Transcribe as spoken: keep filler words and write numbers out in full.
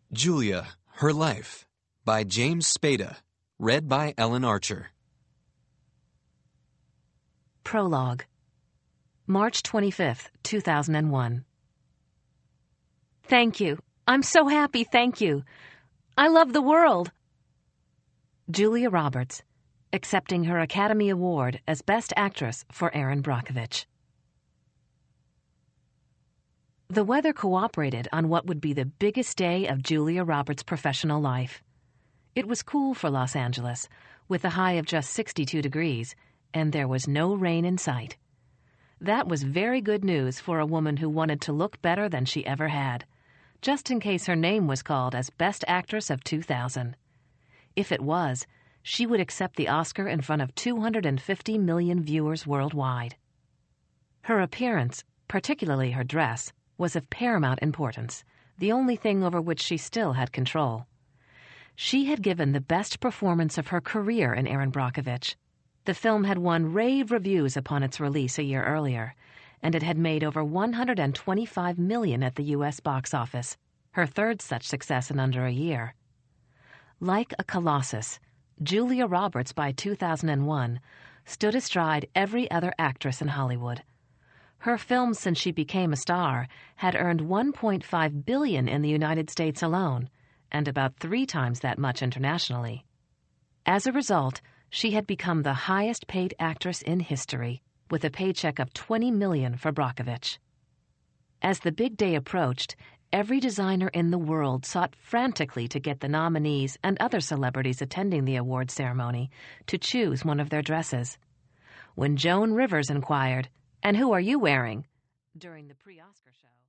Julia, Her Life by James Spada. Read by Ellen Archer. Prologue. March twenty-fifth, two thousand one. Thank you. I'm so happy, thank you. I love the world. Julia Roberts, accepting her Academy Award as Best Actress for Erin Brockovich. The weather cooperated on what would be the biggest day of Julia Roberts' professional life. It was cool for Los Angeles, with a high of just sixty-two degrees, and there was no rain in sight. That was very good news for a woman who wanted to look better than she ever had, just in case her name was called as Best Actress of two thousand. If it was, she would accept the Oscar in front of two hundred fifty million viewers worldwide. Her appearance, particularly her dress, was of paramount importance, the only thing over which she still had control. She had given the best performance of her career in Erin Brockovich. The film had won rave reviews upon its release a year earlier, and it had made over one hundred twenty-five million dollars at the U S box office, her third such success in under a year. Like a colossus, Julia Roberts by two thousand one stood astride every other actress in Hollywood. Her films since she became a star had earned one point five billion dollars in the United States alone, and about three times that much internationally. As a result, she had become the highest-paid actress in history, with a paycheck of twenty million dollars for Brockovich. As the big day approached, every designer in the world sought frantically to get the nominees and other celebrities attending the award ceremony to choose one of their dresses. When Joan Rivers inquired, "And who are you wearing?" during the pre-Oscar show,